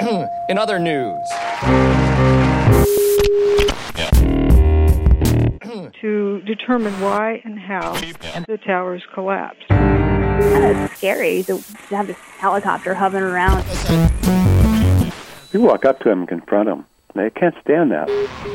In other news. To determine why and how the towers collapsed. Kind of scary to have this helicopter hovering around. You walk up to them and confront them. They can't stand that.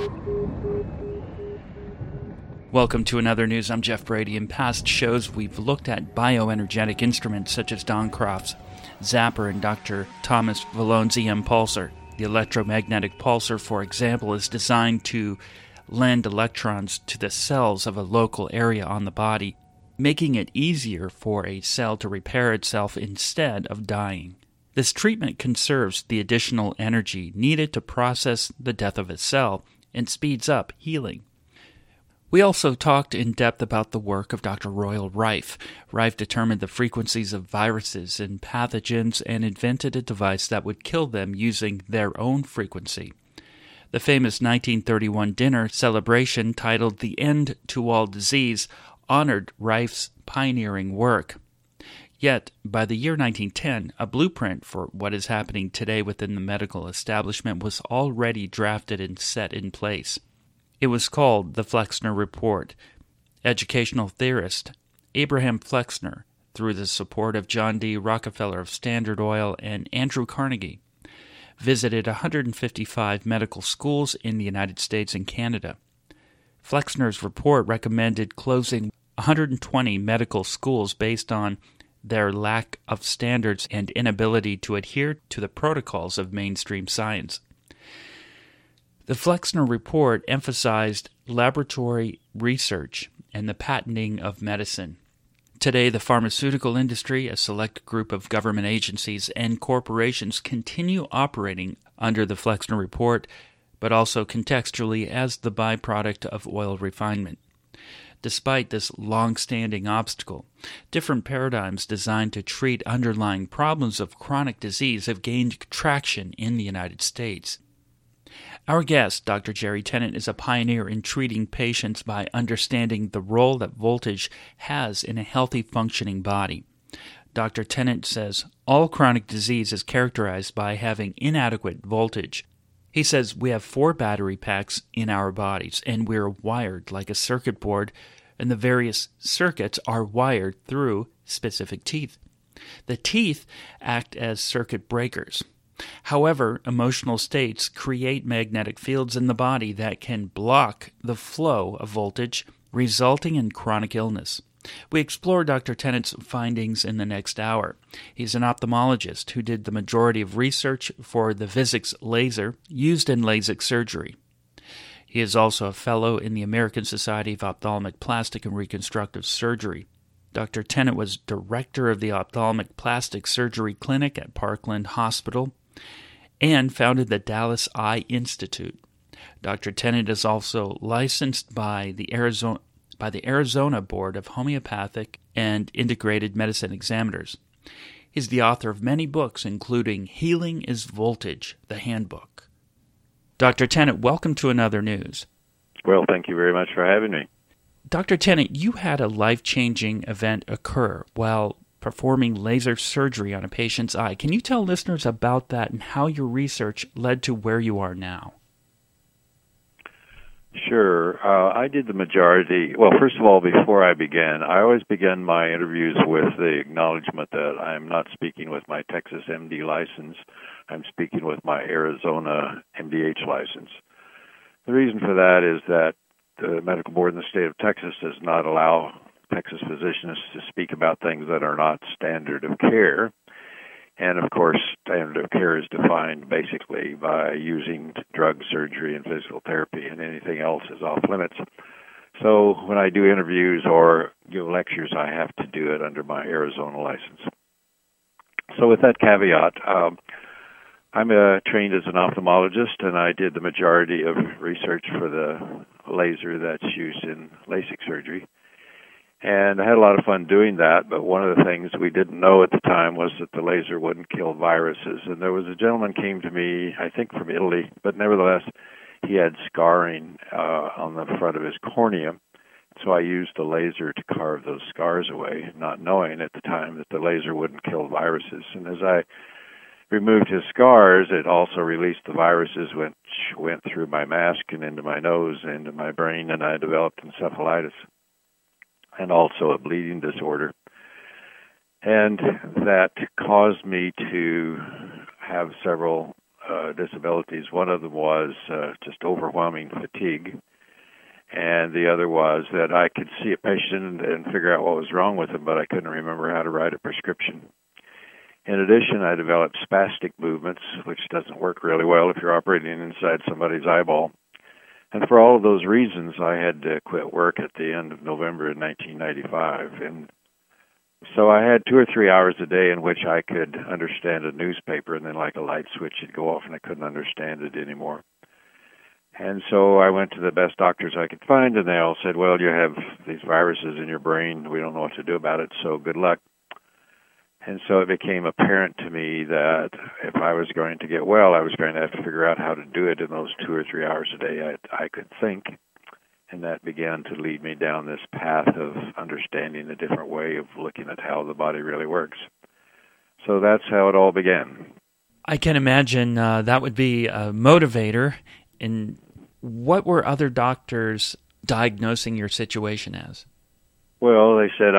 Welcome to Another News. I'm Jeff Brady. In past shows, we've looked at bioenergetic instruments such as Don Croft's Zapper and Dr. Thomas Vallone's EM Pulsar. The electromagnetic pulsar, for example, is designed to lend electrons to the cells of a local area on the body, making it easier for a cell to repair itself instead of dying. This treatment conserves the additional energy needed to process the death of a cell and speeds up healing. We also talked in depth about the work of Dr. Royal Rife. Rife determined the frequencies of viruses and pathogens and invented a device that would kill them using their own frequency. The famous 1931 dinner celebration titled The End to All Disease honored Rife's pioneering work. Yet, by the year 1910, a blueprint for what is happening today within the medical establishment was already drafted and set in place. It was called the Flexner Report. Educational theorist Abraham Flexner, through the support of John D. Rockefeller of Standard Oil and Andrew Carnegie, visited 155 medical schools in the United States and Canada. Flexner's report recommended closing 120 medical schools based on their lack of standards and inability to adhere to the protocols of mainstream science. The Flexner Report emphasized laboratory research and the patenting of medicine. Today, the pharmaceutical industry, a select group of government agencies and corporations continue operating under the Flexner Report, but also contextually as the byproduct of oil refinement. Despite this long-standing obstacle, different paradigms designed to treat underlying problems of chronic disease have gained traction in the United States. Our guest, Dr. Jerry Tennant, is a pioneer in treating patients by understanding the role that voltage has in a healthy, functioning body. Dr. Tennant says all chronic disease is characterized by having inadequate voltage. He says we have 4 battery packs in our bodies, and we're wired like a circuit board, and the various circuits are wired through specific teeth. The teeth act as circuit breakers. However, emotional states create magnetic fields in the body that can block the flow of voltage, resulting in chronic illness. We explore Dr. Tennant's findings in the next hour. He's an ophthalmologist who did the majority of research for the Vuzix laser used in LASIK surgery. He is also a fellow in the American Society of Ophthalmic Plastic and Reconstructive Surgery. Dr. Tennant was director of the Ophthalmic Plastic Surgery Clinic at Parkland Hospital and founded the Dallas Eye Institute. Dr. Tennant is also licensed by the Arizona Board of Homeopathic and Integrated Medicine Examiners. He's the author of many books, including Healing is Voltage, the Handbook. Dr. Tennant, welcome to Another News. Well, thank you very much for having me. Dr. Tennant, you had a life-changing event occur while performing laser surgery on a patient's eye. Can you tell listeners about that and how your research led to where you are now? Sure. I did the majority. Well, first of all, before I began, I always begin my interviews with the acknowledgement that I'm not speaking with my Texas MD license. I'm speaking with my Arizona MDH license. The reason for that is that the medical board in the state of Texas does not allow Texas physicians to speak about things that are not standard of care. And, of course, standard of care is defined basically by using drug, surgery, and physical therapy, and anything else is off limits. So when I do interviews or give lectures, I have to do it under my Arizona license. So with that caveat, I'm trained as an ophthalmologist, and I did the majority of research for the laser that's used in LASIK surgery. And I had a lot of fun doing that, but one of the things we didn't know at the time was that the laser wouldn't kill viruses. And there was a gentleman came to me, I think from Italy, but nevertheless, he had scarring on the front of his cornea. So I used the laser to carve those scars away, not knowing at the time that the laser wouldn't kill viruses. And as I removed his scars, it also released the viruses which went through my mask and into my nose, into my brain, and I developed encephalitis and also a bleeding disorder. And that caused me to have several disabilities. One of them was just overwhelming fatigue, and the other was that I could see a patient and figure out what was wrong with him, but I couldn't remember how to write a prescription. In addition, I developed spastic movements, which doesn't work really well if you're operating inside somebody's eyeball. And for all of those reasons, I had to quit work at the end of November in 1995. And so I had 2 or 3 hours a day in which I could understand a newspaper, and then like a light switch would go off and I couldn't understand it anymore. And so I went to the best doctors I could find, and they all said, well, you have these viruses in your brain. We don't know what to do about it, so good luck. And so it became apparent to me that if I was going to get well, I was going to have to figure out how to do it in those 2 or 3 hours a day I could think. And that began to lead me down this path of understanding a different way of looking at how the body really works. So that's how it all began. I can imagine that would be a motivator. And what were other doctors diagnosing your situation as? Well, they said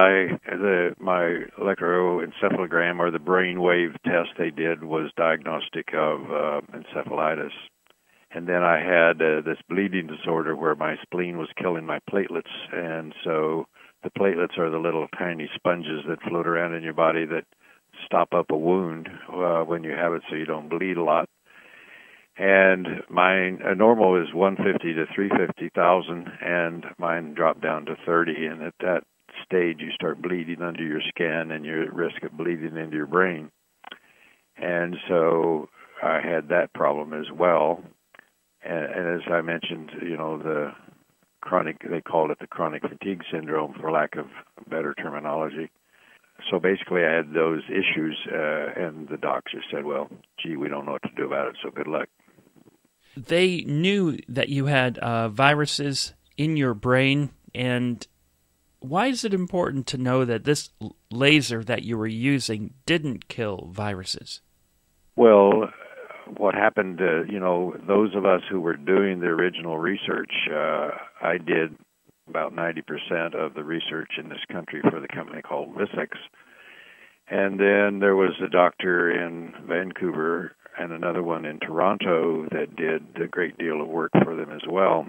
my electroencephalogram, or the brain wave test they did, was diagnostic of encephalitis. And then I had this bleeding disorder where my spleen was killing my platelets. And so the platelets are the little tiny sponges that float around in your body that stop up a wound when you have it so you don't bleed a lot. And mine, normal is 150 to 350,000, and mine dropped down to 30. And at that stage, you start bleeding under your skin, and you're at risk of bleeding into your brain. And so I had that problem as well. And as I mentioned, the chronic, they called it the chronic fatigue syndrome for lack of better terminology. So basically I had those issues, and the doctor said, well, gee, we don't know what to do about it, so good luck. They knew that you had viruses in your brain, and why is it important to know that this laser that you were using didn't kill viruses? Well, what happened, those of us who were doing the original research, I did about 90% of the research in this country for the company called Vissix. And then there was a doctor in Vancouver and another one in Toronto that did a great deal of work for them as well.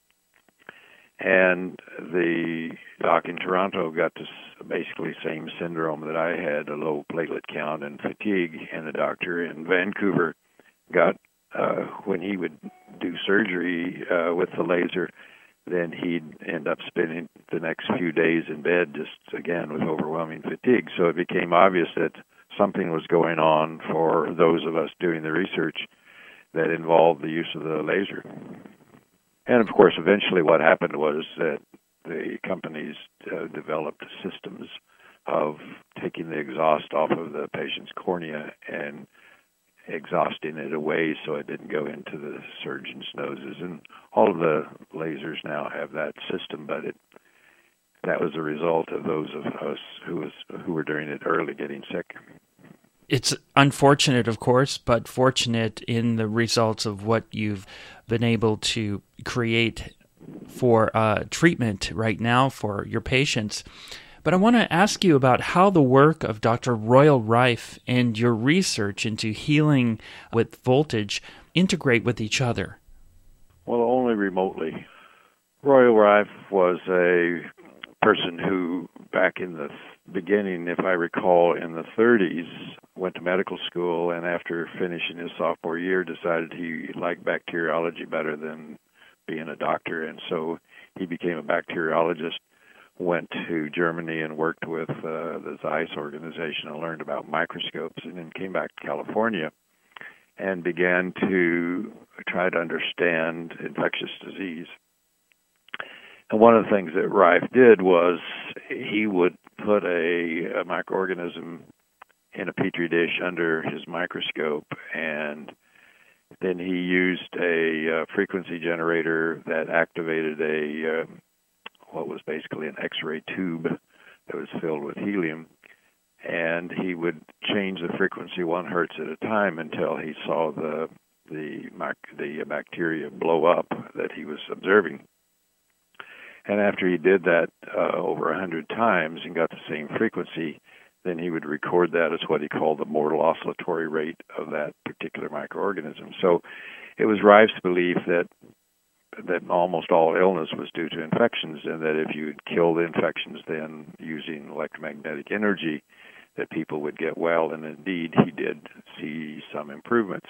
And the doc in Toronto got this basically same syndrome that I had, a low platelet count and fatigue, and the doctor in Vancouver got, when he would do surgery with the laser, then he'd end up spending the next few days in bed just, again, with overwhelming fatigue. So it became obvious that something was going on for those of us doing the research that involved the use of the laser. And, of course, eventually what happened was that the companies developed systems of taking the exhaust off of the patient's cornea and exhausting it away so it didn't go into the surgeon's noses. And all of the lasers now have that system, but that was a result of those of us who were doing it early getting sick. It's unfortunate, of course, but fortunate in the results of what you've been able to create for treatment right now for your patients. But I want to ask you about how the work of Dr. Royal Rife and your research into healing with voltage integrate with each other. Well, only remotely. Royal Rife was a person who, back in the beginning, if I recall, in the 30s, went to medical school, and after finishing his sophomore year, decided he liked bacteriology better than being a doctor, and so he became a bacteriologist, went to Germany and worked with the Zeiss organization and learned about microscopes, and then came back to California and began to try to understand infectious disease. And one of the things that Rife did was he would put a microorganism in a petri dish under his microscope, and then he used a frequency generator that activated what was basically an X-ray tube that was filled with helium, and he would change the frequency 1 hertz at a time until he saw the bacteria blow up that he was observing. And after he did that over 100 times and got the same frequency, then he would record that as what he called the mortal oscillatory rate of that particular microorganism. So it was Rife's belief that almost all illness was due to infections, and that if you kill the infections then using electromagnetic energy, that people would get well, and indeed he did see some improvements.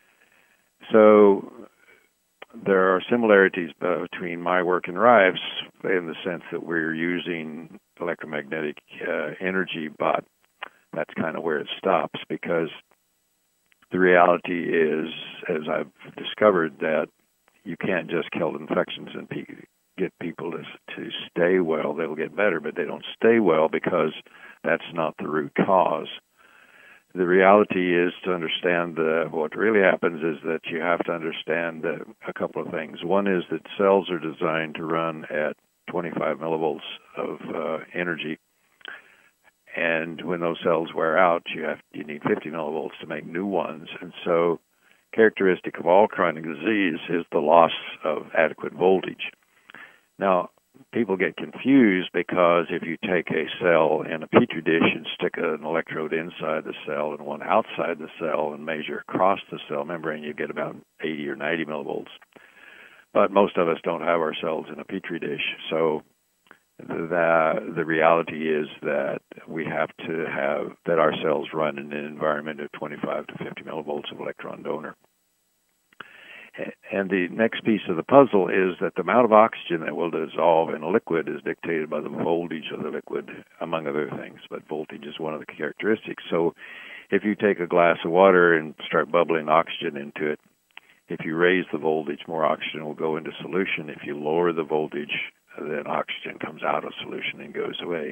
So there are similarities between my work and Rife's in the sense that we're using electromagnetic energy, but that's kind of where it stops, because the reality is, as I've discovered, that you can't just kill infections and get people to stay well. They'll get better, but they don't stay well because that's not the root cause. The reality is, to understand what really happens is that you have to understand a couple of things. One is that cells are designed to run at 25 millivolts of energy, and when those cells wear out, you need 50 millivolts to make new ones. And so characteristic of all chronic disease is the loss of adequate voltage. Now, people get confused because if you take a cell in a petri dish and stick an electrode inside the cell and one outside the cell and measure across the cell membrane, you get about 80 or 90 millivolts. But most of us don't have our cells in a petri dish, so the reality is that we have to have that our cells run in an environment of 25 to 50 millivolts of electron donor. And the next piece of the puzzle is that the amount of oxygen that will dissolve in a liquid is dictated by the voltage of the liquid, among other things, but voltage is one of the characteristics. So if you take a glass of water and start bubbling oxygen into it, if you raise the voltage, more oxygen will go into solution. If you lower the voltage, then oxygen comes out of solution and goes away.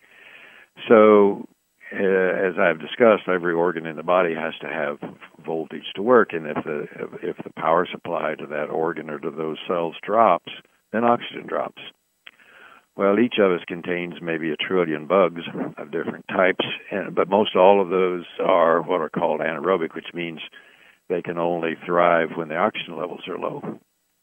So as I've discussed, every organ in the body has to have voltage to work, and if the power supply to that organ or to those cells drops, then oxygen drops. Well, each of us contains maybe 1 trillion bugs of different types, but most all of those are what are called anaerobic, which means they can only thrive when the oxygen levels are low.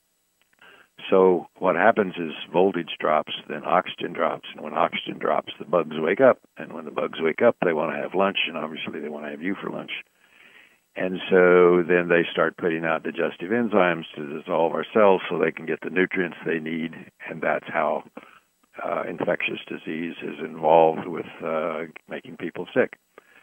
So what happens is voltage drops, then oxygen drops, and when oxygen drops, the bugs wake up. And when the bugs wake up, they want to have lunch, and obviously they want to have you for lunch. And so then they start putting out digestive enzymes to dissolve our cells so they can get the nutrients they need, and that's how infectious disease is involved with making people sick.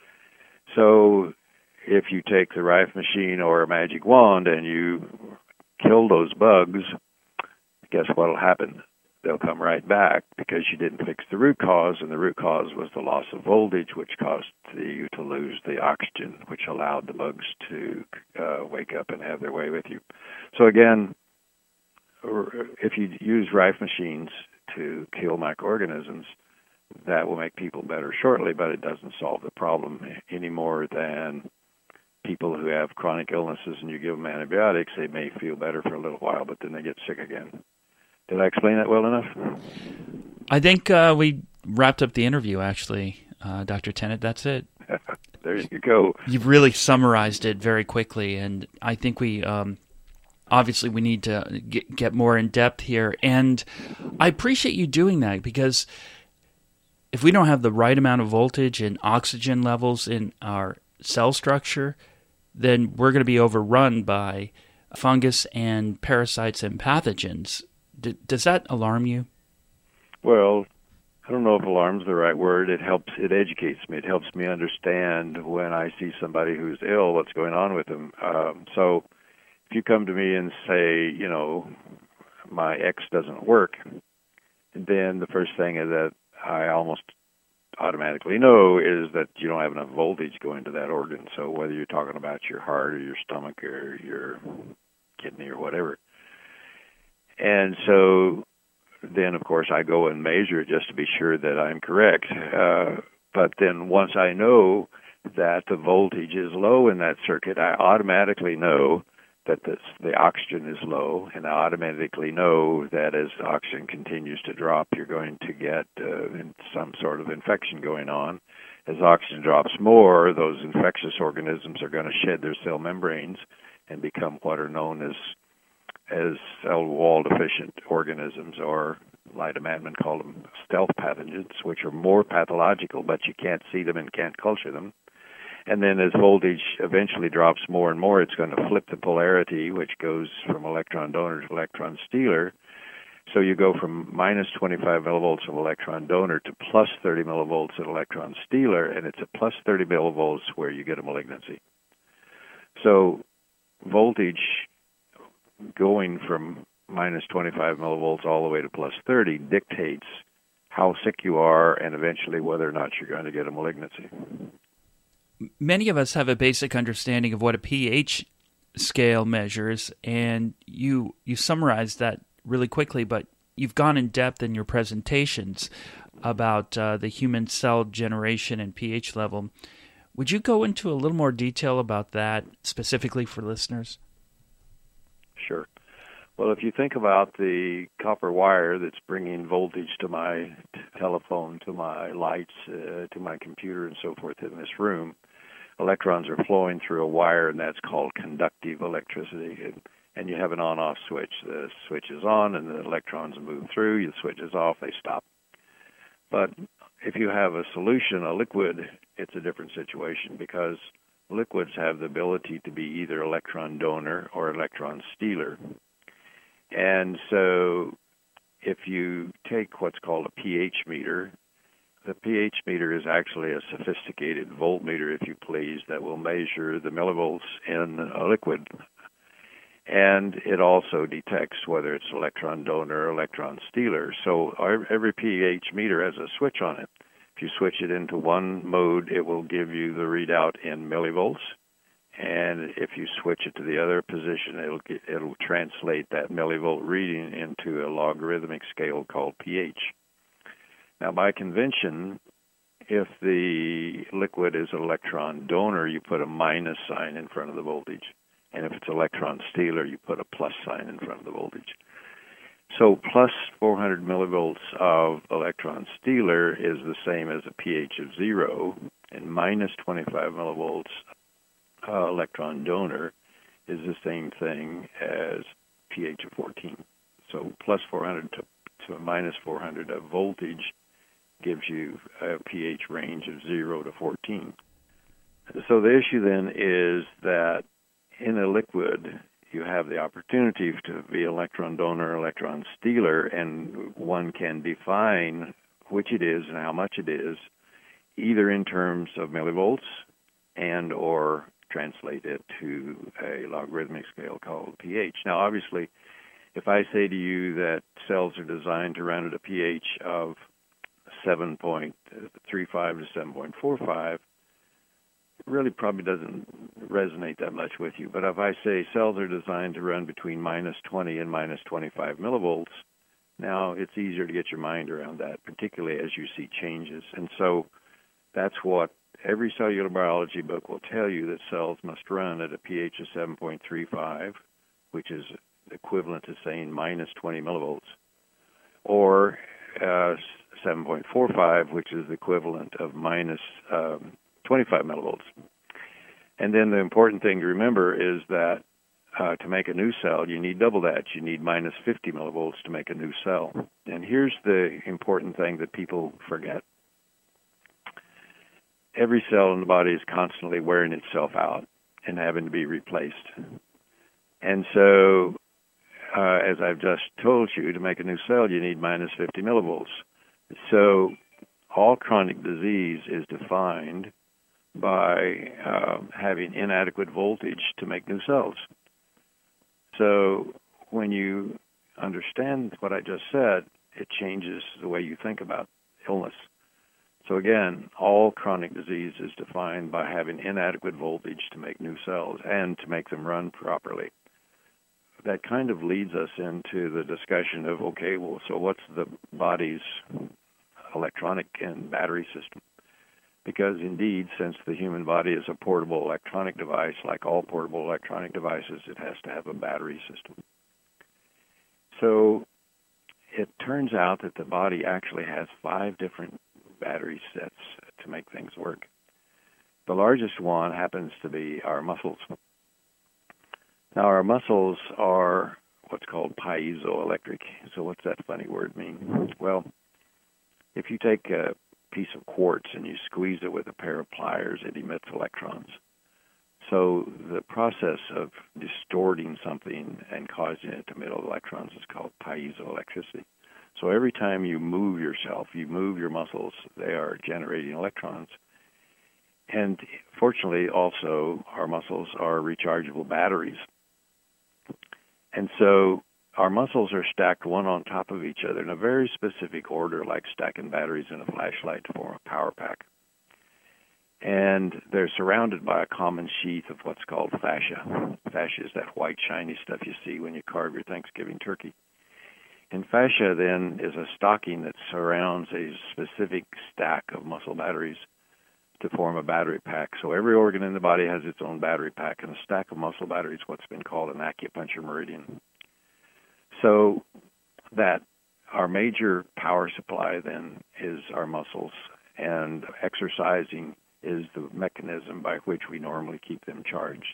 So if you take the Rife machine or a magic wand and you kill those bugs, guess what will happen? They'll come right back because you didn't fix the root cause, and the root cause was the loss of voltage, which caused you to lose the oxygen, which allowed the bugs to wake up and have their way with you. So again, if you use Rife machines to kill microorganisms, that will make people better shortly, but it doesn't solve the problem any more than people who have chronic illnesses and you give them antibiotics. They may feel better for a little while, but then they get sick again. Did I explain that well enough? I think we wrapped up the interview, actually, Dr. Tennant. That's it. There you go. You've really summarized it very quickly, and I think we obviously we need to get more in depth here. And I appreciate you doing that, because if we don't have the right amount of voltage and oxygen levels in our cell structure, then we're going to be overrun by fungus and parasites and pathogens. Does that alarm you? Well, I don't know if alarm's the right word. It educates me. It helps me understand when I see somebody who's ill, what's going on with them. So if you come to me and say, my X doesn't work, then the first thing that I almost automatically know is that you don't have enough voltage going to that organ. So whether you're talking about your heart or your stomach or your kidney or whatever. And so then, of course, I go and measure it just to be sure that I'm correct. But then once I know that the voltage is low in that circuit, I automatically know that the oxygen is low, and I automatically know that as the oxygen continues to drop, you're going to get some sort of infection going on. As oxygen drops more, those infectious organisms are going to shed their cell membranes and become what are known as cell wall deficient organisms, or Lyda Madman called them stealth pathogens, which are more pathological, but you can't see them and can't culture them. And then as voltage eventually drops more and more, it's going to flip the polarity, which goes from electron donor to electron stealer. So you go from minus 25 millivolts of electron donor to plus 30 millivolts of electron stealer, and it's at plus 30 millivolts where you get a malignancy. So voltage going from minus 25 millivolts all the way to plus 30 dictates how sick you are and eventually whether or not you're going to get a malignancy. Many of us have a basic understanding of what a pH scale measures, and you summarized that really quickly, but you've gone in depth in your presentations about the human cell generation and pH level. Would you go into a little more detail about that specifically for listeners? Sure. Well, if you think about the copper wire that's bringing voltage to my telephone, to my lights, to my computer and so forth in this room, electrons are flowing through a wire, and that's called conductive electricity. And you have an on-off switch. The switch is on, and the electrons move through. The switch is off, they stop. But if you have a solution, a liquid, it's a different situation, because liquids have the ability to be either electron donor or electron stealer. And so if you take what's called a pH meter, the pH meter is actually a sophisticated voltmeter, if you please, that will measure the millivolts in a liquid. And it also detects whether it's electron donor or electron stealer. So every pH meter has a switch on it. If you switch it into one mode, it will give you the readout in millivolts. And if you switch it to the other position, it'll translate that millivolt reading into a logarithmic scale called pH. Now, by convention, if the liquid is an electron donor, you put a minus sign in front of the voltage. And if it's electron stealer, you put a plus sign in front of the voltage. So plus 400 millivolts of electron stealer is the same as a pH of 0, and minus 25 millivolts electron donor is the same thing as pH of 14. So plus 400 to minus 400 of voltage gives you a pH range of 0 to 14. So the issue then is that in a liquid, you have the opportunity to be electron donor or electron stealer, and one can define which it is and how much it is, either in terms of millivolts and or translate it to a logarithmic scale called pH. Now, obviously, if I say to you that cells are designed to run at a pH of 7.35 to 7.45, it really probably doesn't resonate that much with you. But if I say cells are designed to run between minus 20 and minus 25 millivolts, now it's easier to get your mind around that, particularly as you see changes. And so that's what every cellular biology book will tell you, that cells must run at a pH of 7.35, which is equivalent to saying minus 20 millivolts, or 7.45, which is the equivalent of minus 25 millivolts. And then the important thing to remember is that to make a new cell, you need double that. You need minus 50 millivolts to make a new cell. And here's the important thing that people forget. Every cell in the body is constantly wearing itself out and having to be replaced. And so, as I've just told you, to make a new cell, you need minus 50 millivolts. So all chronic disease is defined by having inadequate voltage to make new cells. So when you understand what I just said, it changes the way you think about illness. So again, all chronic disease is defined by having inadequate voltage to make new cells and to make them run properly. That kind of leads us into the discussion of, okay, well, so what's the body's electronic and battery system? Because indeed, since the human body is a portable electronic device, like all portable electronic devices, it has to have a battery system. So it turns out that the body actually has 5 different battery sets to make things work. The largest one happens to be our muscles. Now, our muscles are what's called piezoelectric. So what's that funny word mean? Well, if you take a piece of quartz and you squeeze it with a pair of pliers, it emits electrons. So the process of distorting something and causing it to emit electrons is called piezoelectricity. So every time you move yourself, you move your muscles, they are generating electrons. And fortunately, also, our muscles are rechargeable batteries. And so our muscles are stacked one on top of each other in a very specific order, like stacking batteries in a flashlight to form a power pack. And they're surrounded by a common sheath of what's called fascia. Fascia is that white, shiny stuff you see when you carve your Thanksgiving turkey. And fascia, then, is a stocking that surrounds a specific stack of muscle batteries to form a battery pack. So every organ in the body has its own battery pack, and a stack of muscle batteries is what's been called an acupuncture meridian. So that our major power supply, then, is our muscles, and exercising is the mechanism by which we normally keep them charged.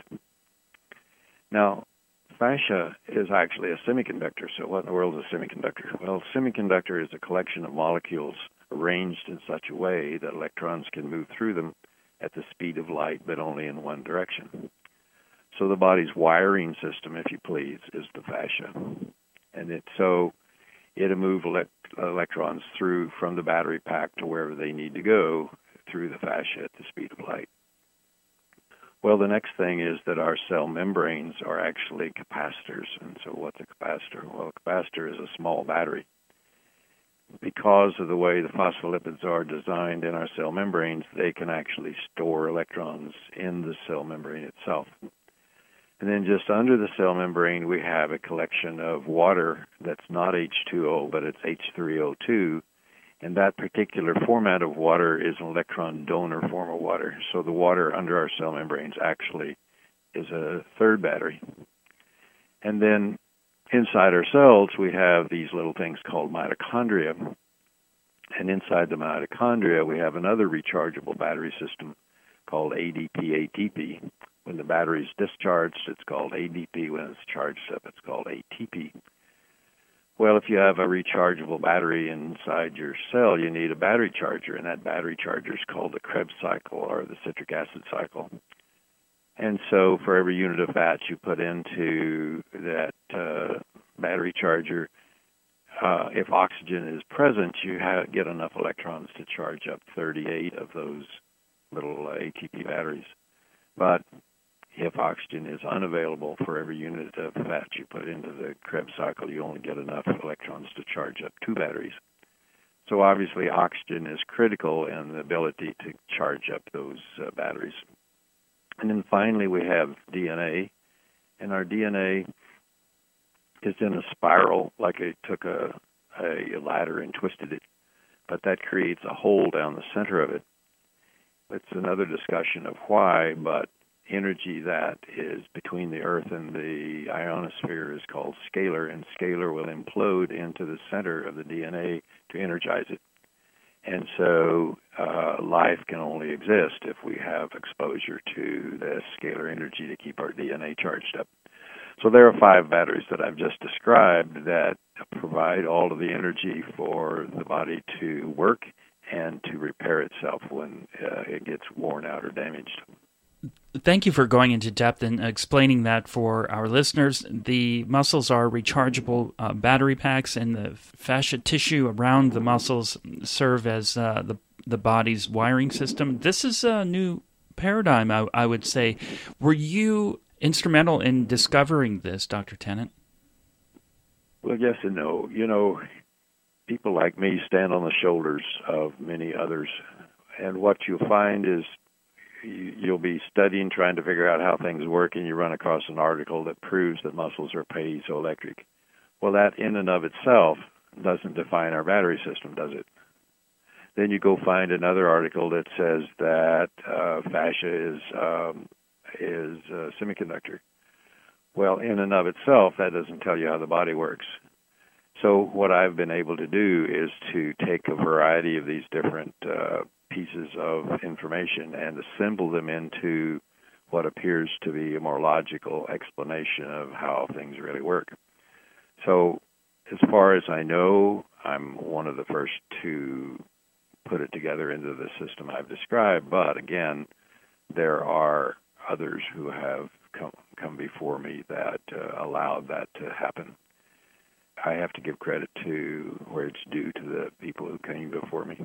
Now, fascia is actually a semiconductor. So what in the world is a semiconductor? Well, a semiconductor is a collection of molecules arranged in such a way that electrons can move through them at the speed of light, but only in one direction. So the body's wiring system, if you please, is the fascia. And it'll move electrons through from the battery pack to wherever they need to go through the fascia at the speed of light. Well, the next thing is that our cell membranes are actually capacitors. And so what's a capacitor? Well, a capacitor is a small battery. Because of the way the phospholipids are designed in our cell membranes, they can actually store electrons in the cell membrane itself. And then just under the cell membrane, we have a collection of water that's not H2O, but it's H3O2. And that particular format of water is an electron donor form of water. So the water under our cell membranes actually is a third battery. And then inside our cells, we have these little things called mitochondria. And inside the mitochondria, we have another rechargeable battery system called ADP-ATP. When the battery's discharged, it's called ADP. When it's charged up, it's called ATP. Well, if you have a rechargeable battery inside your cell, you need a battery charger, and that battery charger is called the Krebs cycle or the citric acid cycle. And so for every unit of fat you put into that battery charger, if oxygen is present, you get enough electrons to charge up 38 of those little ATP batteries. But if oxygen is unavailable for every unit of fat you put into the Krebs cycle, you only get enough electrons to charge up 2 batteries. So obviously oxygen is critical in the ability to charge up those batteries. And then finally we have DNA, and our DNA is in a spiral, like I took a ladder and twisted it, but that creates a hole down the center of it. It's another discussion of why, but energy that is between the Earth and the ionosphere is called scalar, and scalar will implode into the center of the DNA to energize it. And so life can only exist if we have exposure to the scalar energy to keep our DNA charged up. So there are 5 batteries that I've just described that provide all of the energy for the body to work and to repair itself when it gets worn out or damaged. Thank you for going into depth and explaining that for our listeners. The muscles are rechargeable battery packs, and the fascia tissue around the muscles serve as the body's wiring system. This is a new paradigm, I would say. Were you instrumental in discovering this, Dr. Tennant? Well, yes and no. You know, people like me stand on the shoulders of many others, and what you'll find is you'll be studying, trying to figure out how things work, and you run across an article that proves that muscles are piezoelectric. Well, that in and of itself doesn't define our battery system, does it? Then you go find another article that says that fascia is a semiconductor. Well, in and of itself, that doesn't tell you how the body works. So what I've been able to do is to take a variety of these different pieces of information and assemble them into what appears to be a more logical explanation of how things really work. So as far as I know, I'm one of the first to put it together into the system I've described, but again, there are others who have come before me that allowed that to happen. I have to give credit to where it's due to the people who came before me.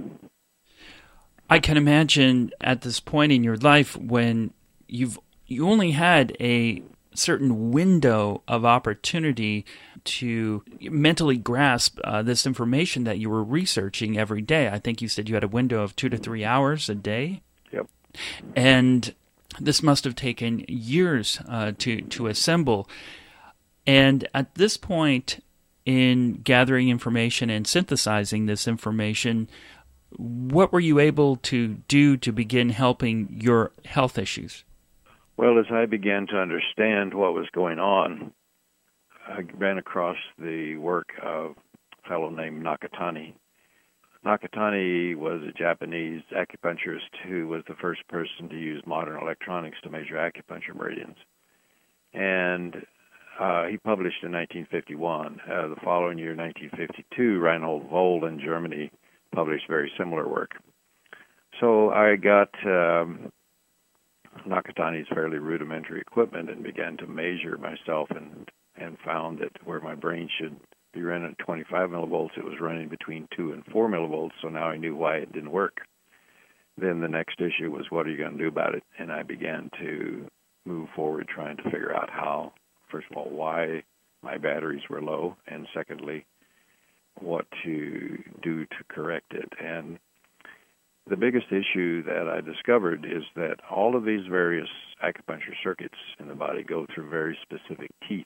I can imagine at this point in your life when you only had a certain window of opportunity to mentally grasp this information that you were researching every day. I think you said you had a window of 2 to 3 hours a day. Yep. And this must have taken years to assemble. And at this point in gathering information and synthesizing this information, what were you able to do to begin helping your health issues? Well, as I began to understand what was going on, I ran across the work of a fellow named Nakatani. Nakatani was a Japanese acupuncturist who was the first person to use modern electronics to measure acupuncture meridians. And he published in 1951. The following year, 1952, Reinhold Voll in Germany published very similar work. So I got Nakatani's fairly rudimentary equipment and began to measure myself and found that where my brain should be running at 25 millivolts, it was running between 2 and 4 millivolts, so now I knew why it didn't work. Then the next issue was, what are you going to do about it? And I began to move forward trying to figure out how, first of all, why my batteries were low, and secondly, what to do to correct it. And the biggest issue that I discovered is that all of these various acupuncture circuits in the body go through very specific teeth.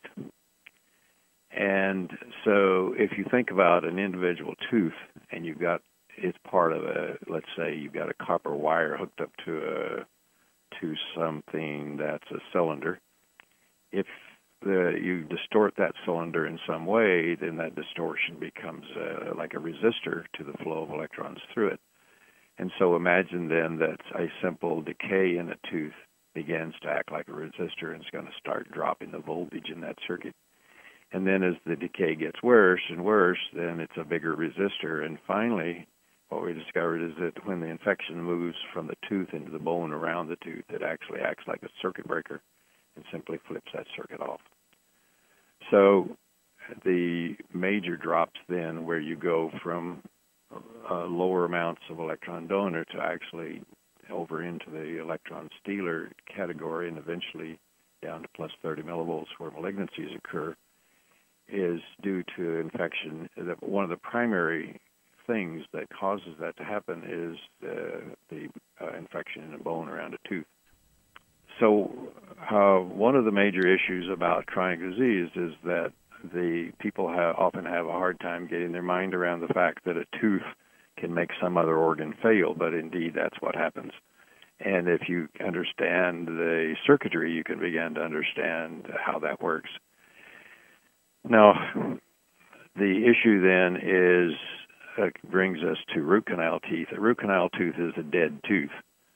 And so if you think about an individual tooth and it's part of let's say you've got a copper wire hooked up to something that's a cylinder. If you distort that cylinder in some way, then that distortion becomes like a resistor to the flow of electrons through it. And so imagine then that a simple decay in a tooth begins to act like a resistor and it's going to start dropping the voltage in that circuit. And then as the decay gets worse and worse, then it's a bigger resistor. And finally, what we discovered is that when the infection moves from the tooth into the bone around the tooth, it actually acts like a circuit breaker and simply flips that circuit off. So the major drops then where you go from lower amounts of electron donor to actually over into the electron stealer category and eventually down to plus 30 millivolts where malignancies occur is due to infection. One of the primary things that causes that to happen is the infection in a bone around a tooth. So one of the major issues about chronic disease is that the people often have a hard time getting their mind around the fact that a tooth can make some other organ fail, but indeed that's what happens. And if you understand the circuitry, you can begin to understand how that works. Now, the issue then brings us to root canal teeth. A root canal tooth is a dead tooth.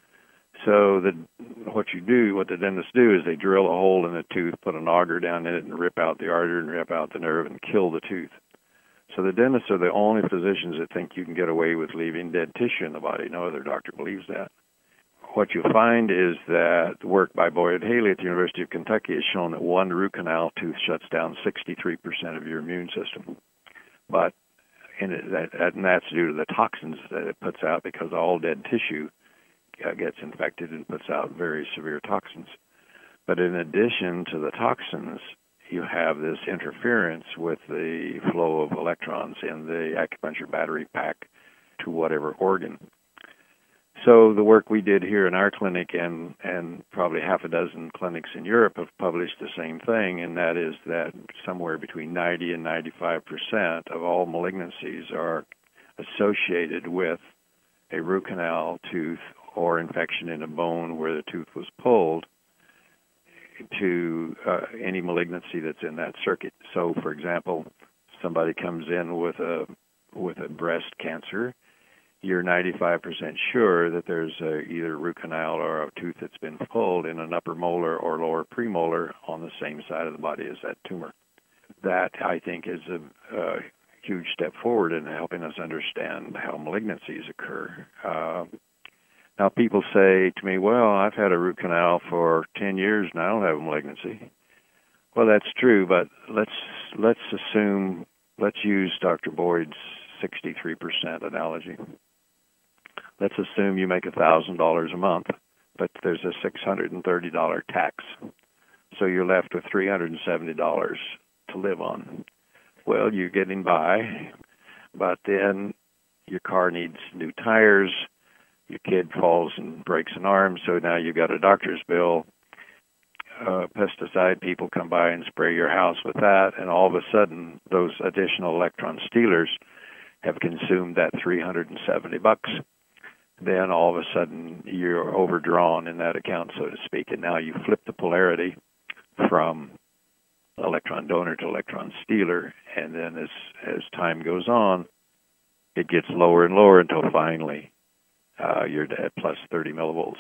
So what the dentists do is they drill a hole in the tooth, put an auger down in it, and rip out the artery and rip out the nerve and kill the tooth. So the dentists are the only physicians that think you can get away with leaving dead tissue in the body. No other doctor believes that. What you'll find is that the work by Boyd Haley at the University of Kentucky has shown that one root canal tooth shuts down 63% of your immune system. But and that's due to the toxins that it puts out, because all dead tissue gets infected and puts out very severe toxins. But in addition to the toxins, you have this interference with the flow of electrons in the acupuncture battery pack to whatever organ. So the work we did here in our clinic and probably half a dozen clinics in Europe have published the same thing, and that is that somewhere between 90 and 95% of all malignancies are associated with a root canal tooth or infection in a bone where the tooth was pulled to any malignancy that's in that circuit. So, for example, somebody comes in with a breast cancer, you're 95% sure that there's either a root canal or a tooth that's been pulled in an upper molar or lower premolar on the same side of the body as that tumor. That, I think, is a huge step forward in helping us understand how malignancies occur. Now, people say to me, well, I've had a root canal for 10 years and I don't have a malignancy. Well, that's true, but let's use Dr. Boyd's 63% analogy. Let's assume you make $1,000 a month, but there's a $630 tax. So you're left with $370 to live on. Well, you're getting by, but then your car needs new tires, your kid falls and breaks an arm, so now you've got a doctor's bill. Pesticide people come by and spray your house with that, and all of a sudden those additional electron stealers have consumed that $370. Then all of a sudden you're overdrawn in that account, so to speak, and now you flip the polarity from electron donor to electron stealer, and then as time goes on, it gets lower and lower until finally you're at plus 30 millivolts.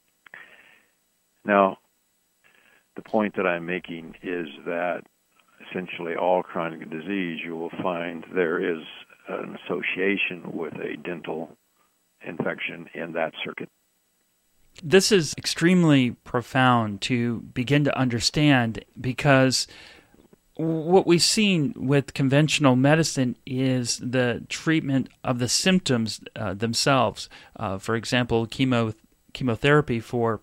Now, the point that I'm making is that essentially all chronic disease, you will find there is an association with a dental infection in that circuit. This is extremely profound to begin to understand, because what we've seen with conventional medicine is the treatment of the symptoms themselves. For example, chemotherapy for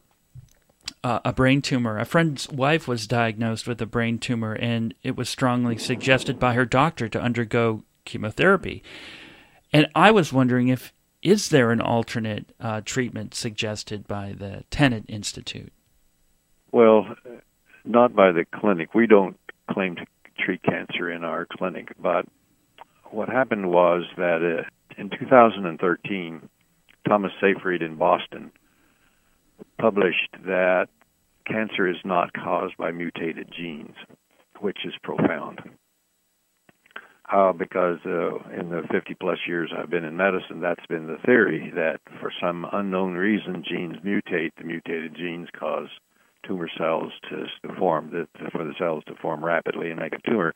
a brain tumor. A friend's wife was diagnosed with a brain tumor, and it was strongly suggested by her doctor to undergo chemotherapy. And I was wondering, is there an alternate treatment suggested by the Tenet Institute? Well, not by the clinic. We don't claim to treat cancer in our clinic, but what happened was that in 2013, Thomas Seyfried in Boston published that cancer is not caused by mutated genes, which is profound. Because in the 50-plus years I've been in medicine, that's been the theory, that for some unknown reason genes mutate. The mutated genes cause tumor cells to form, for the cells to form rapidly and make a tumor.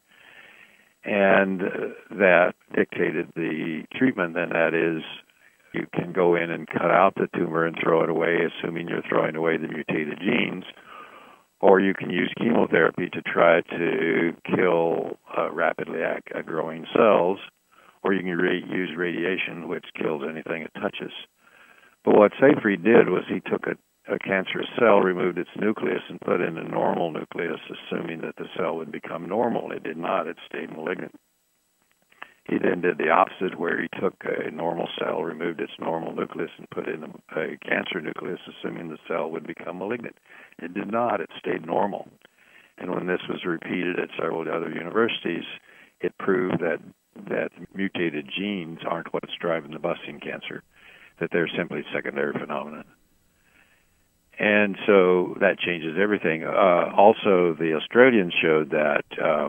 And that dictated the treatment, and that is you can go in and cut out the tumor and throw it away, assuming you're throwing away the mutated genes, or you can use chemotherapy to try to kill rapidly growing cells, or you can use radiation, which kills anything it touches. But what Seyfried did was he took a cancerous cell, removed its nucleus, and put in a normal nucleus, assuming that the cell would become normal. It did not. It stayed malignant. He then did the opposite, where he took a normal cell, removed its normal nucleus, and put in a cancer nucleus, assuming the cell would become malignant. It did not. It stayed normal. And when this was repeated at several other universities, it proved that mutated genes aren't what's driving the bus in cancer, that they're simply secondary phenomena. And so that changes everything. Also, the Australians showed that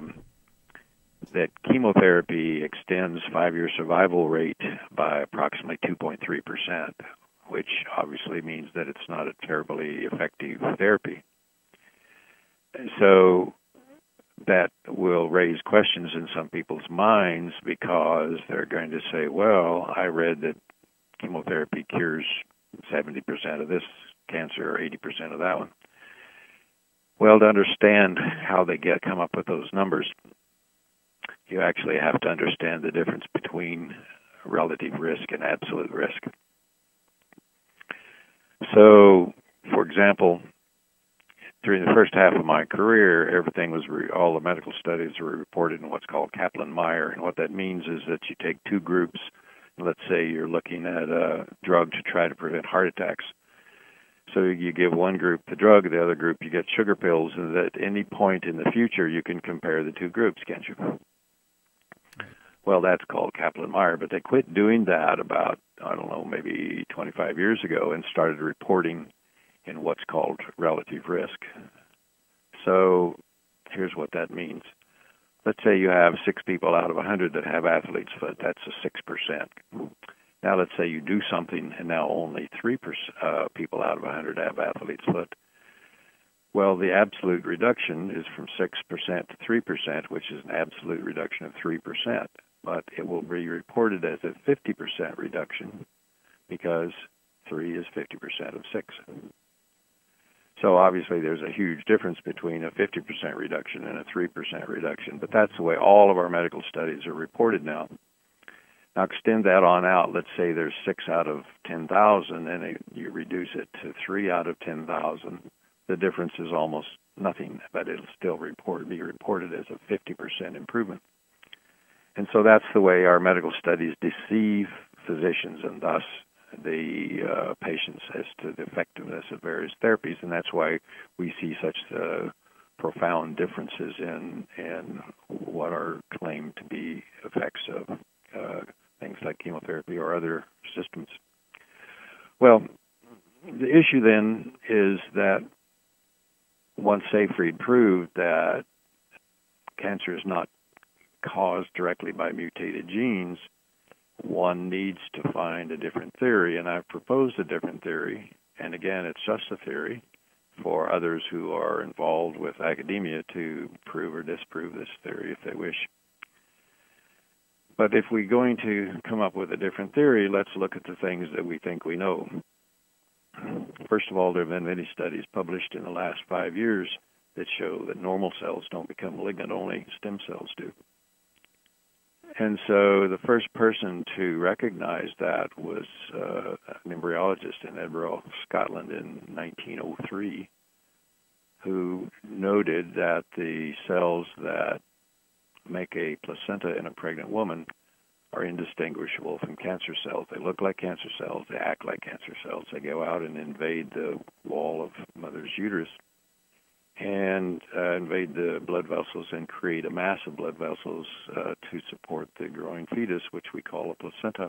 chemotherapy extends 5-year survival rate by approximately 2.3%, which obviously means that it's not a terribly effective therapy. So that will raise questions in some people's minds, because they're going to say, well, I read that chemotherapy cures 70% of this cancer or 80% of that one. Well, to understand how they come up with those numbers, you actually have to understand the difference between relative risk and absolute risk. So, for example, during the first half of my career, everything was all the medical studies were reported in what's called Kaplan-Meier, and what that means is that you take two groups. Let's say you're looking at a drug to try to prevent heart attacks. So you give one group the drug, the other group you get sugar pills, and at any point in the future you can compare the two groups, can't you? Well, that's called Kaplan-Meier, but they quit doing that about, maybe 25 years ago, and started reporting in what's called relative risk. So here's what that means. Let's say you have 6 people out of 100 that have athlete's foot. That's a 6%. Now, let's say you do something, and now only 3% people out of 100 have athlete's foot. Well, the absolute reduction is from 6% to 3%, which is an absolute reduction of 3%. But it will be reported as a 50% reduction because 3 is 50% of 6. So obviously there's a huge difference between a 50% reduction and a 3% reduction. But that's the way all of our medical studies are reported now. Now extend that on out. Let's say there's 6 out of 10,000, and you reduce it to 3 out of 10,000. The difference is almost nothing, but it'll still be reported as a 50% improvement. And so that's the way our medical studies deceive physicians and thus the patients as to the effectiveness of various therapies, and that's why we see such profound differences in what are claimed to be effects of things like chemotherapy or other systems. Well, the issue then is that once Seyfried proved that cancer is not caused directly by mutated genes, one needs to find a different theory, and I've proposed a different theory, and again, it's just a theory for others who are involved with academia to prove or disprove this theory if they wish. But if we're going to come up with a different theory, let's look at the things that we think we know. First of all, there have been many studies published in the last 5 years that show that normal cells don't become malignant, only stem cells do. And so the first person to recognize that was an embryologist in Edinburgh, Scotland in 1903, who noted that the cells that make a placenta in a pregnant woman are indistinguishable from cancer cells. They look like cancer cells. They act like cancer cells. They go out and invade the wall of mother's uterus and invade the blood vessels and create a mass of blood vessels to support the growing fetus, which we call a placenta.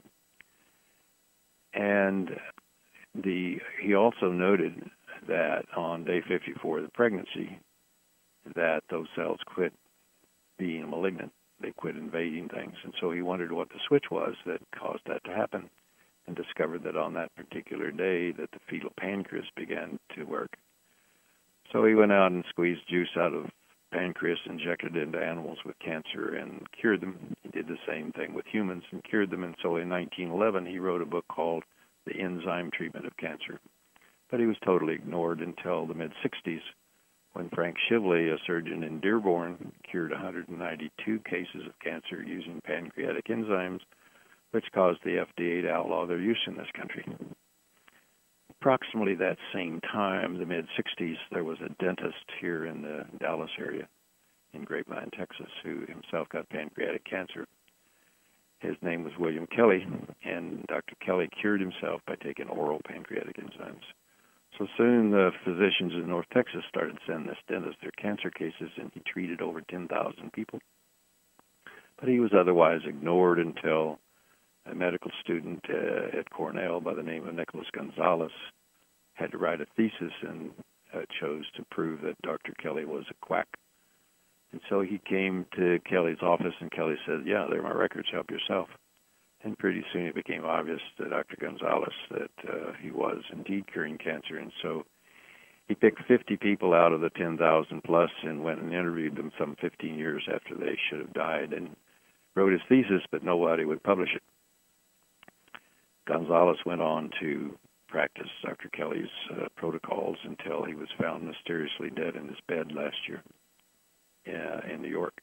And he also noted that on day 54 of the pregnancy, that those cells quit being malignant. They quit invading things. And so he wondered what the switch was that caused that to happen, and discovered that on that particular day that the fetal pancreas began to work. So he went out and squeezed juice out of pancreas, injected it into animals with cancer, and cured them. He did the same thing with humans and cured them. And so in 1911, he wrote a book called The Enzyme Treatment of Cancer. But he was totally ignored until the mid-60s, when Frank Shively, a surgeon in Dearborn, cured 192 cases of cancer using pancreatic enzymes, which caused the FDA to outlaw their use in this country. Approximately that same time, the mid-60s, there was a dentist here in the Dallas area, in Grapevine, Texas, who himself got pancreatic cancer. His name was William Kelly, and Dr. Kelly cured himself by taking oral pancreatic enzymes. So soon the physicians in North Texas started sending this dentist their cancer cases, and he treated over 10,000 people. But he was otherwise ignored until a medical student at Cornell by the name of Nicholas Gonzalez had to write a thesis and chose to prove that Dr. Kelly was a quack. And so he came to Kelly's office, and Kelly said, "Yeah, they're my records, help yourself." And pretty soon it became obvious to Dr. Gonzalez that he was indeed curing cancer. And so he picked 50 people out of the 10,000 plus and went and interviewed them some 15 years after they should have died, and wrote his thesis, but nobody would publish it. Gonzalez went on to practice Dr. Kelly's protocols until he was found mysteriously dead in his bed last year in New York.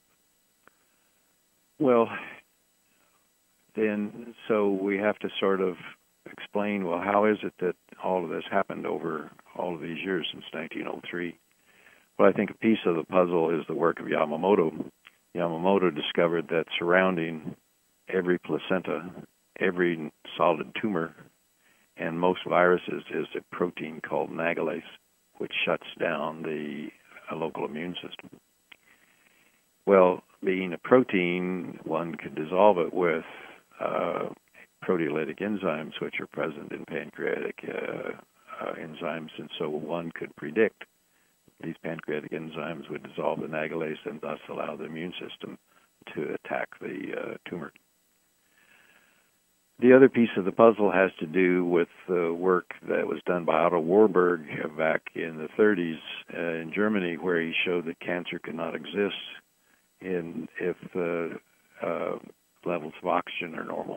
Well, then, so we have to sort of explain, well, how is it that all of this happened over all of these years since 1903? Well, I think a piece of the puzzle is the work of Yamamoto. Yamamoto discovered that surrounding every placenta, every solid tumor, and most viruses is a protein called nagalase, which shuts down the local immune system. Well, being a protein, one could dissolve it with proteolytic enzymes, which are present in pancreatic enzymes, and so one could predict these pancreatic enzymes would dissolve the nagalase and thus allow the immune system to attack the tumor. The other piece of the puzzle has to do with the work that was done by Otto Warburg back in the 30s in Germany, where he showed that cancer could not exist if the levels of oxygen are normal.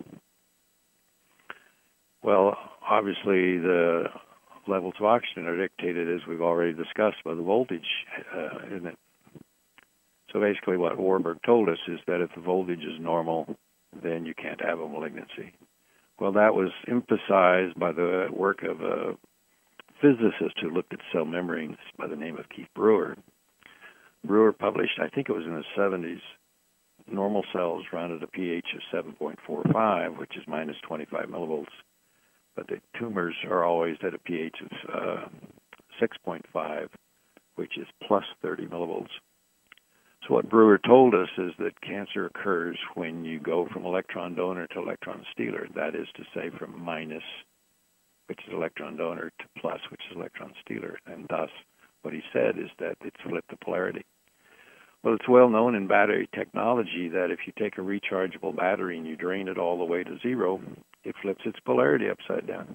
Well, obviously the levels of oxygen are dictated, as we've already discussed, by the voltage in it. So basically what Warburg told us is that if the voltage is normal, then you can't have a malignancy. Well, that was emphasized by the work of a physicist who looked at cell membranes by the name of Keith Brewer. Brewer published, I think it was in the 70s, normal cells run at a pH of 7.45, which is minus 25 millivolts. But the tumors are always at a pH of 6.5, which is plus 30 millivolts. So what Brewer told us is that cancer occurs when you go from electron donor to electron stealer. That is to say, from minus, which is electron donor, to plus, which is electron stealer. And thus, what he said is that it's flipped the polarity. Well, it's well known in battery technology that if you take a rechargeable battery and you drain it all the way to zero, it flips its polarity upside down.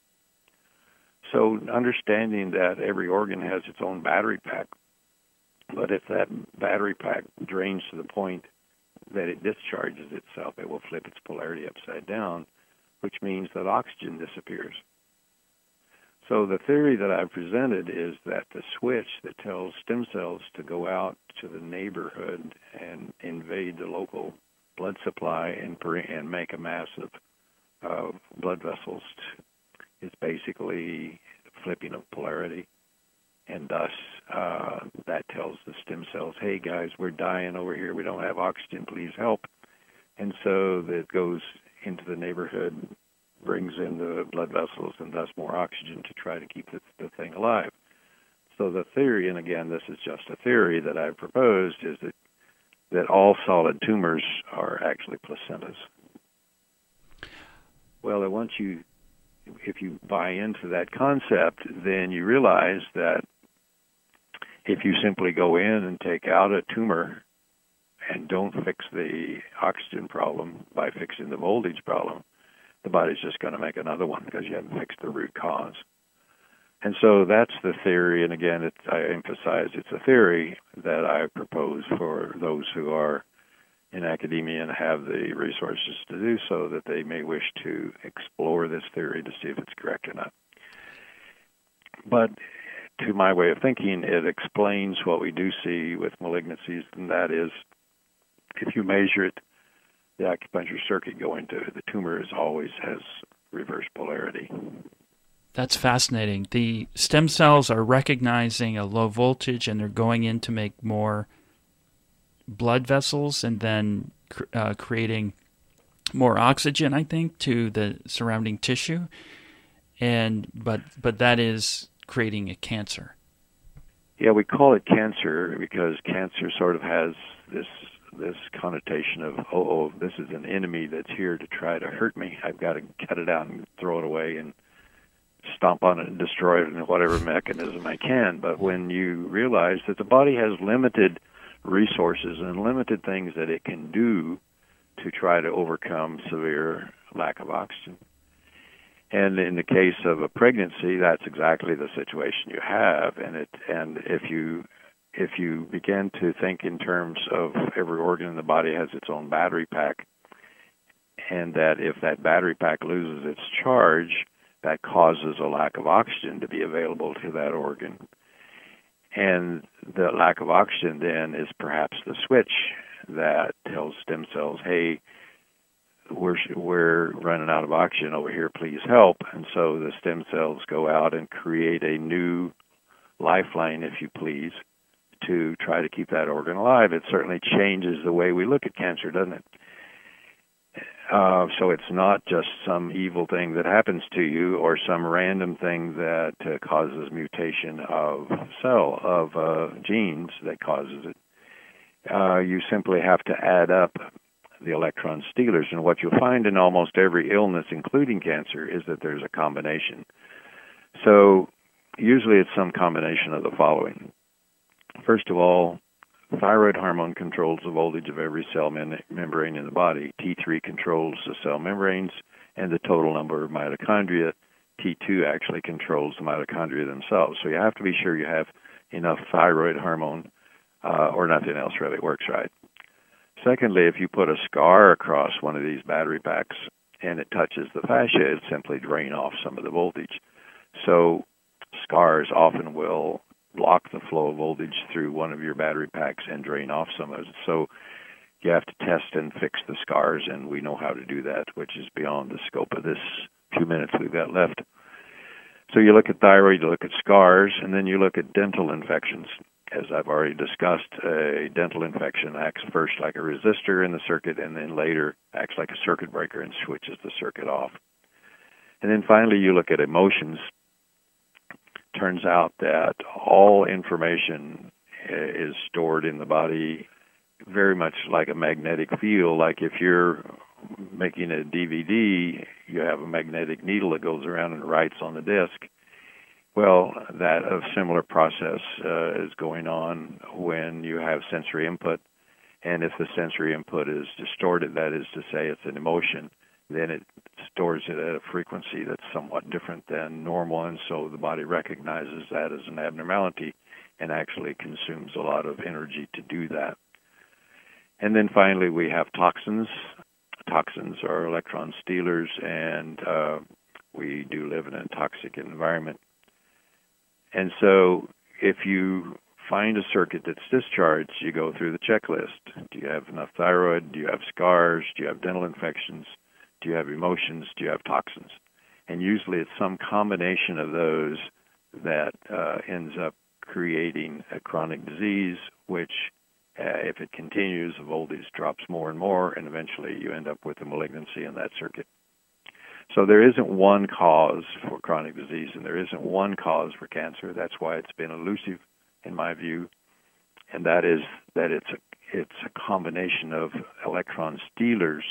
So understanding that every organ has its own battery pack, but if that battery pack drains to the point that it discharges itself, it will flip its polarity upside down, which means that oxygen disappears. So the theory that I've presented is that the switch that tells stem cells to go out to the neighborhood and invade the local blood supply and make a mass of blood vessels is basically flipping of polarity. And thus, that tells the stem cells, hey, guys, we're dying over here. We don't have oxygen. Please help. And so that goes into the neighborhood, brings in the blood vessels, and thus more oxygen to try to keep the thing alive. So the theory, and again, this is just a theory that I've proposed, is that all solid tumors are actually placentas. Well, if you buy into that concept, then you realize that if you simply go in and take out a tumor and don't fix the oxygen problem by fixing the voltage problem, the body's just going to make another one because you haven't fixed the root cause. And so that's the theory, and again, I emphasize it's a theory that I propose for those who are in academia and have the resources to do so, that they may wish to explore this theory to see if it's correct or not. But to my way of thinking, it explains what we do see with malignancies, and that is, if you measure it, the acupuncture circuit going to the tumor always has reverse polarity. That's fascinating. The stem cells are recognizing a low voltage, and they're going in to make more blood vessels, and then creating more oxygen, I think, to the surrounding tissue. But that is creating a cancer. Yeah, we call it cancer because cancer sort of has this connotation of, this is an enemy that's here to try to hurt me. I've got to cut it out and throw it away and stomp on it and destroy it in whatever mechanism I can. But when you realize that the body has limited resources and limited things that it can do to try to overcome severe lack of oxygen. And in the case of a pregnancy, that's exactly the situation you have. And if you begin to think in terms of every organ in the body has its own battery pack, and that if that battery pack loses its charge, that causes a lack of oxygen to be available to that organ. And the lack of oxygen then is perhaps the switch that tells stem cells, hey, we're running out of oxygen over here, please help. And so the stem cells go out and create a new lifeline, if you please, to try to keep that organ alive. It certainly changes the way we look at cancer, doesn't it? So it's not just some evil thing that happens to you or some random thing that causes mutation of genes that causes it. You simply have to add up the electron stealers, and what you'll find in almost every illness, including cancer, is that there's a combination. So usually it's some combination of the following. First of all, thyroid hormone controls the voltage of every cell membrane in the body. T3 controls the cell membranes, and the total number of mitochondria. T2 actually controls the mitochondria themselves. So you have to be sure you have enough thyroid hormone or nothing else really works right. Secondly, if you put a scar across one of these battery packs and it touches the fascia, it simply drain off some of the voltage. So scars often will block the flow of voltage through one of your battery packs and drain off some of it. So you have to test and fix the scars, and we know how to do that, which is beyond the scope of this few minutes we've got left. So you look at thyroid, you look at scars, and then you look at dental infections. As I've already discussed, a dental infection acts first like a resistor in the circuit and then later acts like a circuit breaker and switches the circuit off. And then finally you look at emotions. Turns out that all information is stored in the body very much like a magnetic field. Like if you're making a DVD, you have a magnetic needle that goes around and writes on the disc. Well, that a similar process is going on when you have sensory input. And if the sensory input is distorted, that is to say it's an emotion, then it stores it at a frequency that's somewhat different than normal, and so the body recognizes that as an abnormality and actually consumes a lot of energy to do that. And then finally we have toxins. Toxins are electron stealers, and we do live in a toxic environment. And so if you find a circuit that's discharged, you go through the checklist. Do you have enough thyroid? Do you have scars? Do you have dental infections? Do you have emotions? Do you have toxins? And usually it's some combination of those that ends up creating a chronic disease, which if it continues, the voltage drops more and more, and eventually you end up with a malignancy in that circuit. So there isn't one cause for chronic disease, and there isn't one cause for cancer. That's why it's been elusive, in my view, and that is that it's a combination of electron stealers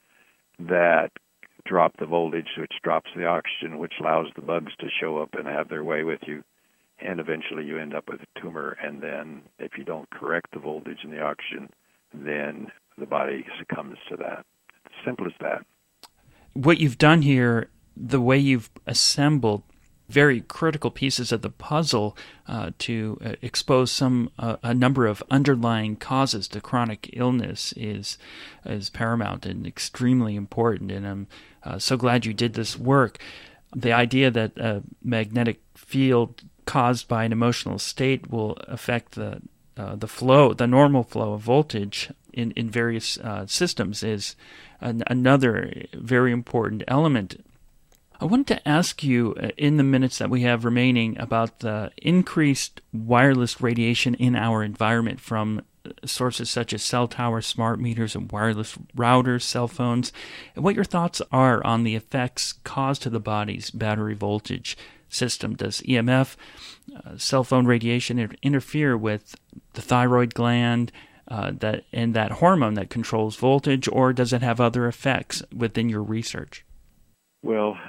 that drop the voltage, which drops the oxygen, which allows the bugs to show up and have their way with you. And eventually you end up with a tumor, and then if you don't correct the voltage and the oxygen, then the body succumbs to that. It's simple as that. What you've done here, the way you've assembled very critical pieces of the puzzle to expose a number of underlying causes to chronic illness is paramount and extremely important. And I'm so glad you did this work. The idea that a magnetic field caused by an emotional state will affect the flow, the normal flow of voltage in various systems is another very important element. I wanted to ask you in the minutes that we have remaining about the increased wireless radiation in our environment from sources such as cell towers, smart meters, and wireless routers, cell phones, and what your thoughts are on the effects caused to the body's battery voltage system. Does EMF, cell phone radiation, interfere with the thyroid gland and that hormone that controls voltage, or does it have other effects within your research? Well,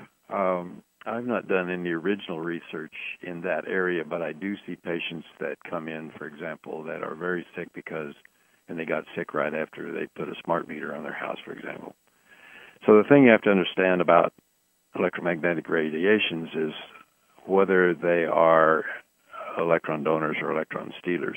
I've not done any original research in that area, but I do see patients that come in, for example, that are very sick and they got sick right after they put a smart meter on their house, for example. So the thing you have to understand about electromagnetic radiations is whether they are electron donors or electron stealers,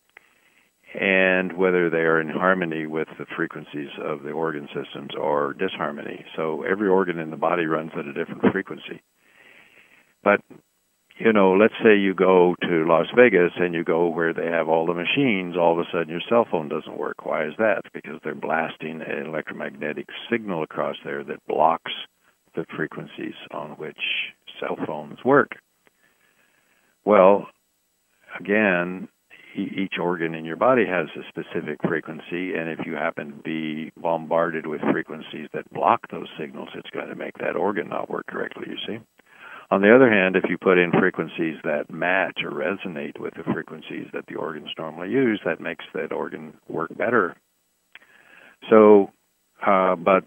and whether they are in harmony with the frequencies of the organ systems or disharmony. So every organ in the body runs at a different frequency. But, let's say you go to Las Vegas and you go where they have all the machines, all of a sudden your cell phone doesn't work. Why is that? Because they're blasting an electromagnetic signal across there that blocks the frequencies on which cell phones work. Well, again, each organ in your body has a specific frequency, and if you happen to be bombarded with frequencies that block those signals, it's going to make that organ not work correctly, you see. On the other hand, if you put in frequencies that match or resonate with the frequencies that the organs normally use, that makes that organ work better. So, but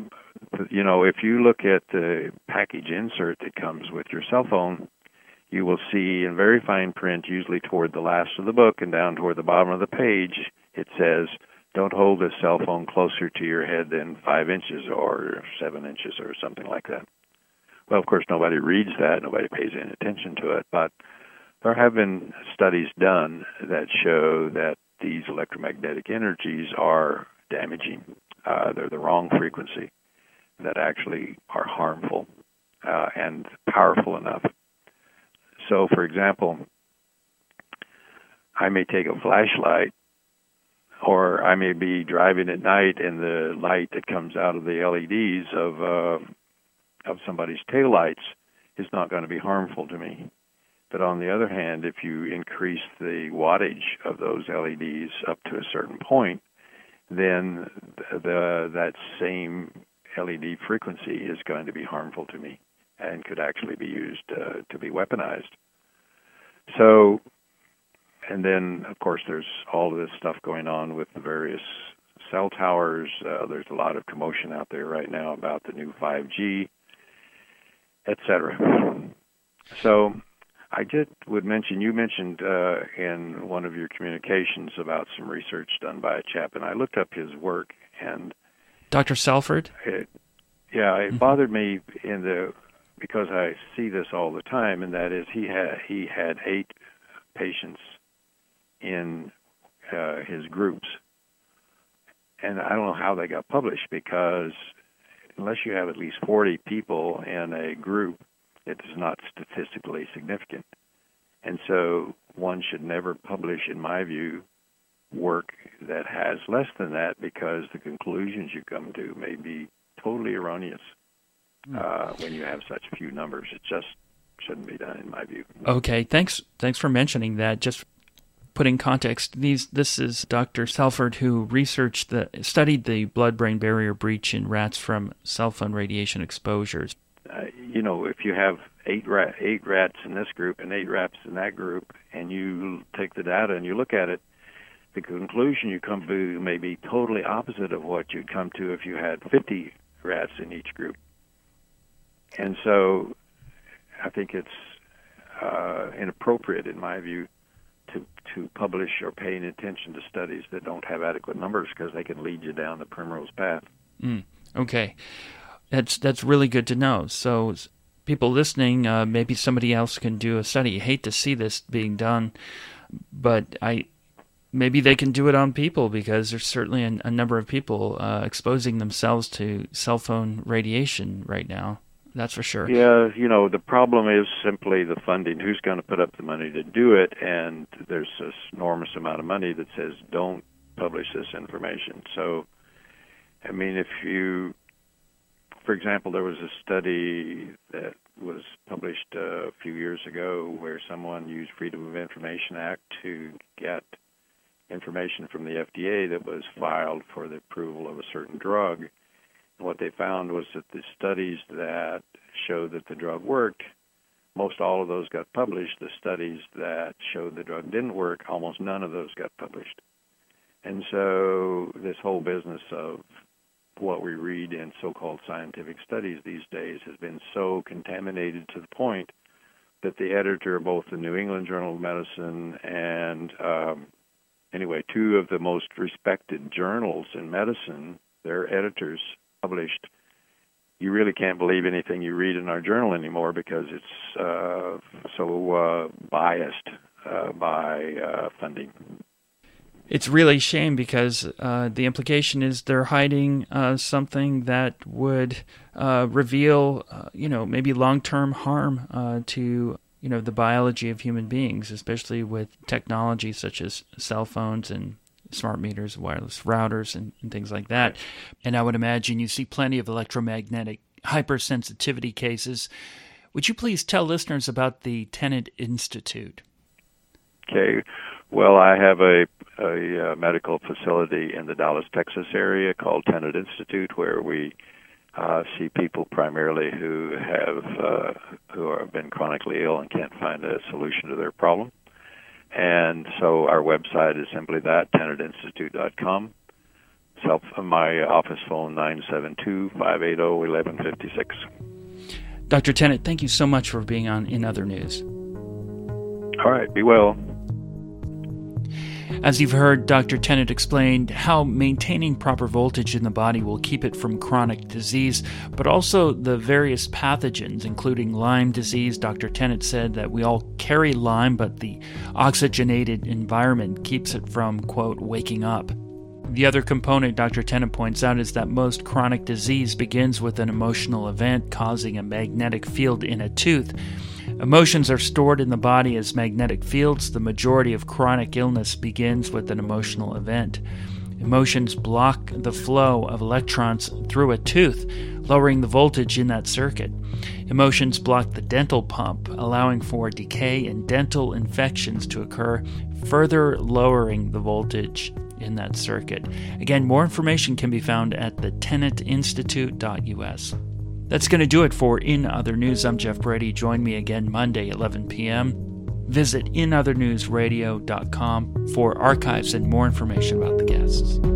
if you look at the package insert that comes with your cell phone, you will see in very fine print, usually toward the last of the book and down toward the bottom of the page, it says, don't hold the cell phone closer to your head than 5 inches or 7 inches or something like that. Well, of course, nobody reads that. Nobody pays any attention to it. But there have been studies done that show that these electromagnetic energies are damaging. They're the wrong frequency, that actually are harmful and powerful enough. So, for example, I may take a flashlight, or I may be driving at night, and the light that comes out of the LEDs of somebody's taillights is not going to be harmful to me. But on the other hand, if you increase the wattage of those LEDs up to a certain point, then that same LED frequency is going to be harmful to me and could actually be used to be weaponized. So, and then, of course, there's all of this stuff going on with the various cell towers. There's a lot of commotion out there right now about the new 5G, etc. So I would mention, you mentioned in one of your communications about some research done by a chap, and I looked up his work, and Dr. Salford? It bothered me because I see this all the time, and that is he had 8 patients in his groups, and I don't know how they got published, because unless you have at least 40 people in a group, it is not statistically significant. And so one should never publish, in my view, work that has less than that, because the conclusions you come to may be totally erroneous when you have such few numbers. It just shouldn't be done, in my view. Okay, thanks for mentioning that. Just put in context, this is Dr. Salford, who studied the blood-brain barrier breach in rats from cell phone radiation exposures. If you have 8 rats in this group and 8 rats in that group, and you take the data and you look at it, the conclusion you come to may be totally opposite of what you'd come to if you had 50 rats in each group. And so I think it's inappropriate, in my view, to publish or pay any attention to studies that don't have adequate numbers, because they can lead you down the primrose path. Okay. That's really good to know. So people listening, maybe somebody else can do a study. I hate to see this being done, but maybe they can do it on people, because there's certainly a number of people exposing themselves to cell phone radiation right now. That's for sure. Yeah, the problem is simply the funding. Who's going to put up the money to do it? And there's this enormous amount of money that says don't publish this information. So, I mean, for example, there was a study that was published a few years ago where someone used Freedom of Information Act to get information from the FDA that was filed for the approval of a certain drug. And what they found was that the studies that showed that the drug worked, most all of those got published. The studies that showed the drug didn't work, almost none of those got published. And so this whole business of what we read in so-called scientific studies these days has been so contaminated to the point that the editor of both the New England Journal of Medicine and, 2 of the most respected journals in medicine, their editors published, you really can't believe anything you read in our journal anymore, because it's so biased by funding. It's really a shame, because the implication is they're hiding something that would reveal, maybe long-term harm to, the biology of human beings, especially with technology such as cell phones and smart meters, wireless routers, and things like that. And I would imagine you see plenty of electromagnetic hypersensitivity cases. Would you please tell listeners about the Tennant Institute? Okay. Well, I have a medical facility in the Dallas, Texas area called Tennant Institute, where we see people primarily who have been chronically ill and can't find a solution to their problem. And so our website is simply that, TennantInstitute.com. My office phone, 972-580-1156. Dr. Tennant, thank you so much for being on In Other News. All right, be well. As you've heard, Dr. Tennant explained how maintaining proper voltage in the body will keep it from chronic disease, but also the various pathogens, including Lyme disease. Dr. Tennant said that we all carry Lyme, but the oxygenated environment keeps it from, quote, waking up. The other component Dr. Tennant points out is that most chronic disease begins with an emotional event causing a magnetic field in a tooth. Emotions are stored in the body as magnetic fields. The majority of chronic illness begins with an emotional event. Emotions block the flow of electrons through a tooth, lowering the voltage in that circuit. Emotions block the dental pump, allowing for decay and dental infections to occur, further lowering the voltage in that circuit. Again, more information can be found at thennetinstitute.us. That's going to do it for In Other News. I'm Jeff Brady. Join me again Monday, 11 p.m. Visit inothernewsradio.com for archives and more information about the guests.